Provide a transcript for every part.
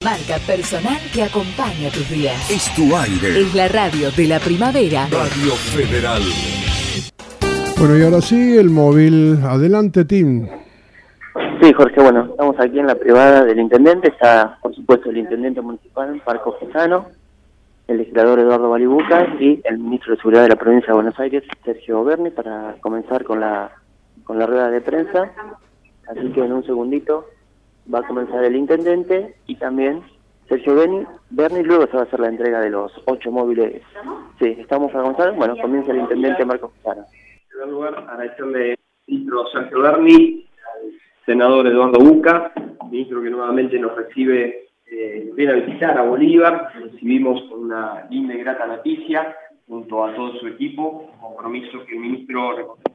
Marca personal que acompaña tus días. Es tu aire. Es la radio de la primavera. Radio Federal. Bueno, y ahora sí, el móvil. Adelante, Tim. Sí, Jorge, bueno, estamos aquí en la privada del intendente. Está, por supuesto, el intendente municipal, Marco Gesano, el legislador Eduardo Balibuca y el ministro de Seguridad de la provincia de Buenos Aires, Sergio Berni, para comenzar con la rueda de prensa. Así que en un segundito va a comenzar el intendente y también Sergio Berni, luego se va a hacer la entrega de los 8 móviles. Sí, estamos para comenzar. Bueno, comienza el intendente Marco Gesano. En primer lugar, agradecerle al ministro Sergio Berni, al senador Eduardo Buca, ministro que nuevamente nos recibe, viene a visitar a Bolívar. Recibimos con una linda y grata noticia junto a todo su equipo, un compromiso que el ministro reconoce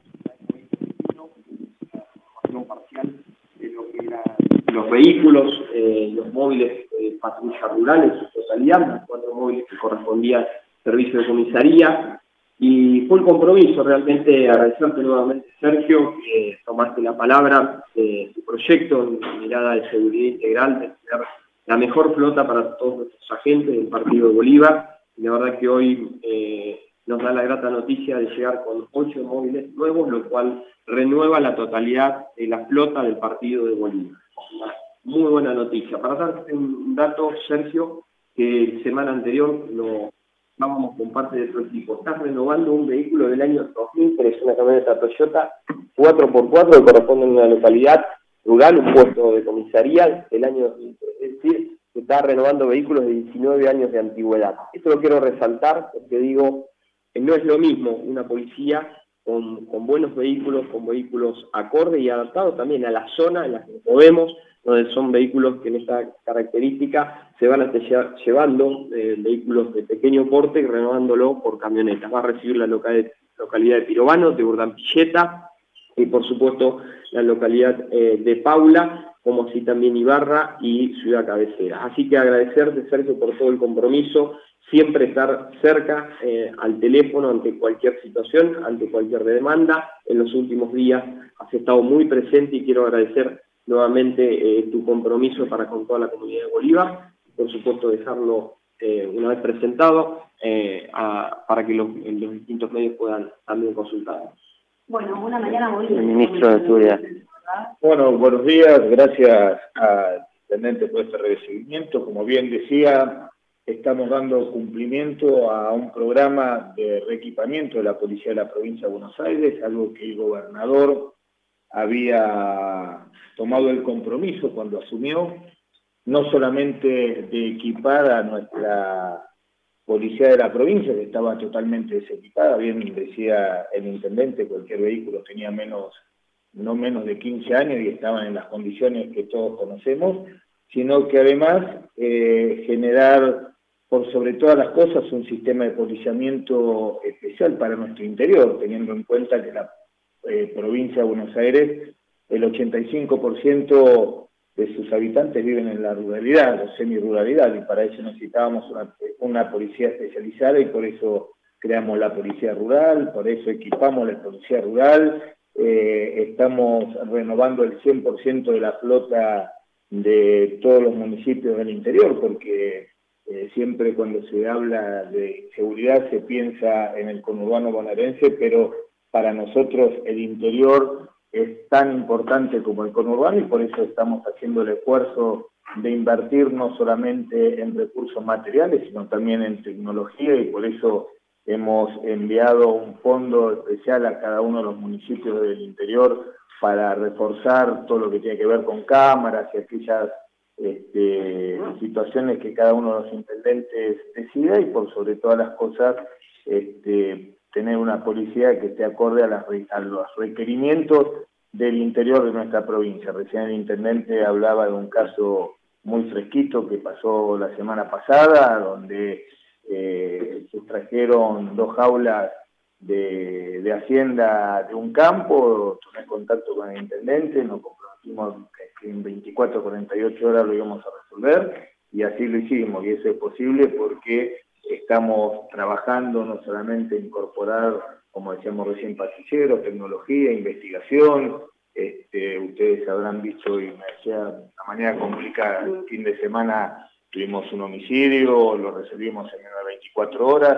parcial de lo que eran los vehículos, los móviles patrulla rural en su totalidad, los 4 móviles que correspondían al servicio de comisaría. Y fue el compromiso realmente agradecerte nuevamente, Sergio, que tomaste la palabra de tu proyecto en mirada de seguridad integral, de tener la mejor flota para todos nuestros agentes del partido de Bolívar. Y la verdad que hoy nos da la grata noticia de llegar con 8 móviles nuevos, lo cual renueva la totalidad de la flota del partido de Bolívar. Una muy buena noticia. Para darte un dato, Sergio, que la semana anterior lo estábamos con parte de tu equipo. Estás renovando un vehículo del año 2003, una camioneta Toyota 4x4 que corresponde a una localidad rural, un puesto de comisaría del año 2003. Es decir, que está renovando vehículos de 19 años de antigüedad. Esto lo quiero resaltar porque digo, no es lo mismo una policía con buenos vehículos, con vehículos acorde y adaptados también a la zona en la que nos movemos, donde son vehículos que en esta característica se van a estar llevando vehículos de pequeño porte y renovándolo por camionetas. Va a recibir la localidad de Pirovano, de Urdampilleta y por supuesto la localidad de Paula, como así también Ibarra y Ciudad Cabecera. Así que agradecerte, Sergio, por todo el compromiso, siempre estar cerca al teléfono ante cualquier situación, ante cualquier demanda. En los últimos días has estado muy presente y quiero agradecer nuevamente tu compromiso para con toda la comunidad de Bolívar. Por supuesto, dejarlo una vez presentado para que los distintos medios puedan también consultarlo. Bueno, una mañana muy bien. El ministro de Seguridad. Bueno, buenos días, gracias al intendente por este recibimiento. Como bien decía, estamos dando cumplimiento a un programa de reequipamiento de la Policía de la Provincia de Buenos Aires, algo que el gobernador había tomado el compromiso cuando asumió, no solamente de equipar a nuestra policía de la provincia, que estaba totalmente desequipada, bien decía el intendente, cualquier vehículo tenía no menos de 15 años y estaban en las condiciones que todos conocemos, sino que además generar, por sobre todas las cosas, un sistema de policiamiento especial para nuestro interior, teniendo en cuenta que la provincia de Buenos Aires, el 85% de sus habitantes viven en la ruralidad o semiruralidad, y para eso necesitábamos una policía especializada y por eso creamos la policía rural, por eso equipamos la policía rural, estamos renovando el 100% de la flota de todos los municipios del interior, porque siempre cuando se habla de seguridad se piensa en el conurbano bonaerense, pero para nosotros el interior es tan importante como el conurbano y por eso estamos haciendo el esfuerzo de invertir no solamente en recursos materiales, sino también en tecnología, y por eso hemos enviado un fondo especial a cada uno de los municipios del interior para reforzar todo lo que tiene que ver con cámaras y aquellas situaciones que cada uno de los intendentes decida, y por sobre todas las cosas tener una policía que esté acorde a los requerimientos del interior de nuestra provincia. Recién el intendente hablaba de un caso muy fresquito que pasó la semana pasada, donde sustrajeron 2 jaulas de hacienda de un campo. Tomé contacto con el intendente, nos comprometimos que en 24 o 48 horas lo íbamos a resolver, y así lo hicimos, y eso es posible porque estamos trabajando no solamente en incorporar, como decíamos recién, patrulleros, tecnología, investigación. Ustedes habrán visto, y me decía, la manera complicada, el fin de semana tuvimos un homicidio, lo resolvimos en menos de 24 horas.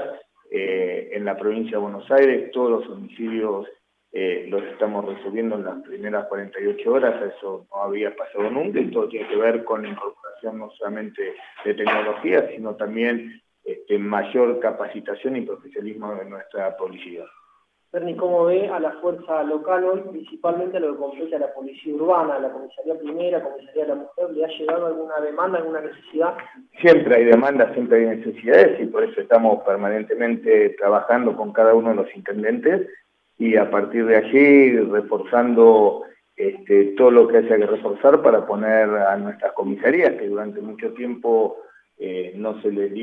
En la provincia de Buenos Aires todos los homicidios los estamos resolviendo en las primeras 48 horas, eso no había pasado nunca, y todo tiene que ver con la incorporación no solamente de tecnología, sino también mayor capacitación y profesionalismo de nuestra policía. Bernie, ¿cómo ve a la fuerza local hoy, principalmente a lo que compete a la policía urbana, la comisaría primera, comisaría de la mujer? ¿Le ha llegado alguna demanda, alguna necesidad? Siempre hay demandas, siempre hay necesidades, y por eso estamos permanentemente trabajando con cada uno de los intendentes, y a partir de allí reforzando todo lo que haya que reforzar para poner a nuestras comisarías, que durante mucho tiempo no se les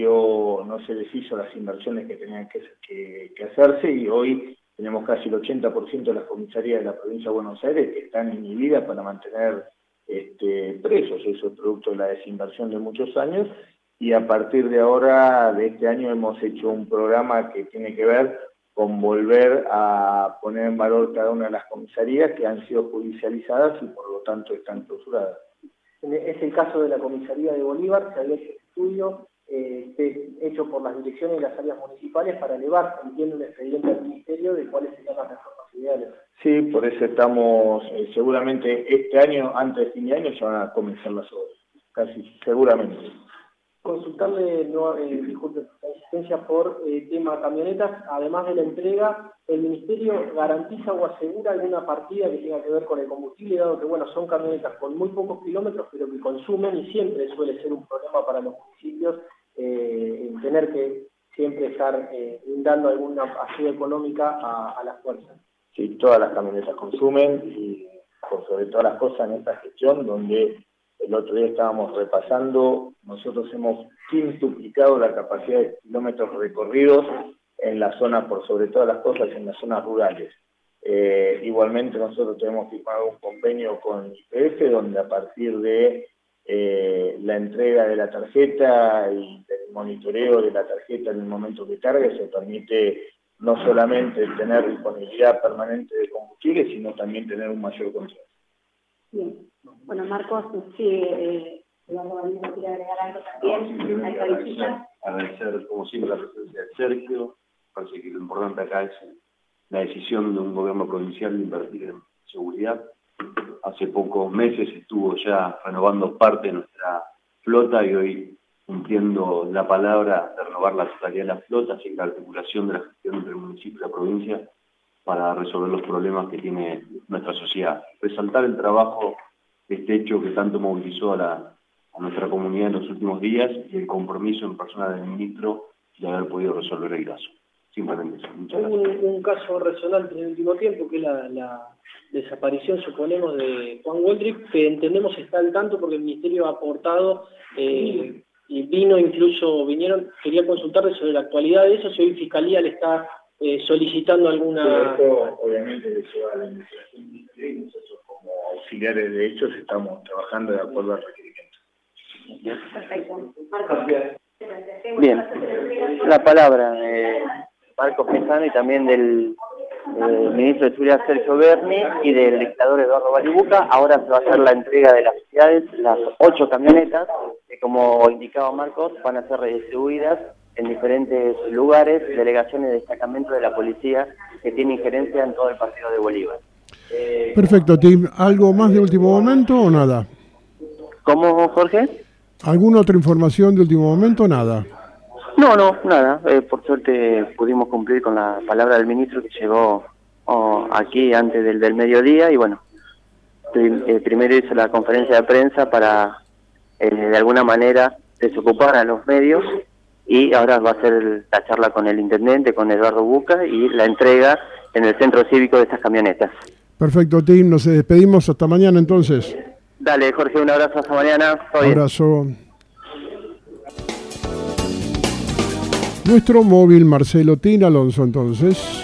hizo las inversiones que tenían que hacerse, y hoy tenemos casi el 80% de las comisarías de la provincia de Buenos Aires que están inhibidas para mantener presos. Eso es producto de la desinversión de muchos años, y a partir de ahora, de este año, hemos hecho un programa que tiene que ver con volver a poner en valor cada una de las comisarías que han sido judicializadas y por lo tanto están clausuradas. Es el caso de la comisaría de Bolívar, se había hecho estudio hecho por las direcciones de las áreas municipales para elevar, entiendo, un expediente al ministerio de cuáles serían las reformas ideales. Sí, por eso estamos, seguramente este año, antes de fin de año, ya van a comenzar las obras, casi seguramente. Consultarle, disculpe la insistencia por tema camionetas, además de la entrega, ¿el Ministerio garantiza o asegura alguna partida que tenga que ver con el combustible, dado que son camionetas con muy pocos kilómetros, pero que consumen, y siempre suele ser un problema para los municipios tener que siempre estar dando alguna ayuda económica a las fuerzas? Sí, todas las camionetas consumen, y por sobre todas las cosas en esta gestión, donde el otro día estábamos repasando, nosotros hemos quintuplicado la capacidad de kilómetros recorridos en la zona, por sobre todas las cosas, en las zonas rurales. Igualmente nosotros tenemos firmado un convenio con YPF, donde a partir de la entrega de la tarjeta y del monitoreo de la tarjeta en el momento que cargue, se permite no solamente tener disponibilidad permanente de combustible, sino también tener un mayor control. Bien. Bueno, Marcos, sí, Eduardo Valibuca quiere agregar algo también a esta visita. Agradecer, como siempre, la presencia de Sergio. Parece que lo importante acá es la decisión de un gobierno provincial de invertir en seguridad. Hace pocos meses estuvo ya renovando parte de nuestra flota, y hoy cumpliendo la palabra de renovar la totalidad de la flota, sin la articulación de la gestión entre el municipio y la provincia para resolver los problemas que tiene nuestra sociedad. Resaltar el trabajo de este hecho que tanto movilizó a nuestra comunidad en los últimos días, y el compromiso en persona del ministro de haber podido resolver el caso. Simplemente eso. Muchas gracias. Un caso resonante en el último tiempo, que es la desaparición, suponemos, de Juan Goldrich, que entendemos está al tanto porque el Ministerio ha aportado, y vinieron, quería consultarle sobre la actualidad de eso, si hoy Fiscalía le está solicitando alguna... Sí, esto obviamente lleva a la investigación ministerial, y nosotros como auxiliares de hechos estamos trabajando de acuerdo al requerimiento. Perfecto. Marcos. Bien, la palabra de Marcos Pesano y también del ministro de Seguridad Sergio Berni y del legislador Eduardo Valibuca. Ahora se va a hacer la entrega de las unidades, las 8 camionetas, que como indicaba Marcos, van a ser redistribuidas en diferentes lugares, delegaciones de destacamento de la policía que tiene injerencia en todo el partido de Bolívar. Perfecto, Tim. ¿Algo más de último momento o nada? ¿Cómo, Jorge? ¿Alguna otra información de último momento o nada? No, nada. Por suerte pudimos cumplir con la palabra del ministro, que llegó aquí antes del mediodía, y bueno, primero hizo la conferencia de prensa para de alguna manera desocupar a los medios, y ahora va a ser la charla con el intendente, con Eduardo Buca, y la entrega en el centro cívico de estas camionetas. Perfecto, Tim. Nos despedimos hasta mañana entonces. Dale, Jorge, un abrazo, hasta mañana. Un abrazo. Nuestro móvil Marcelo Tin Alonso entonces.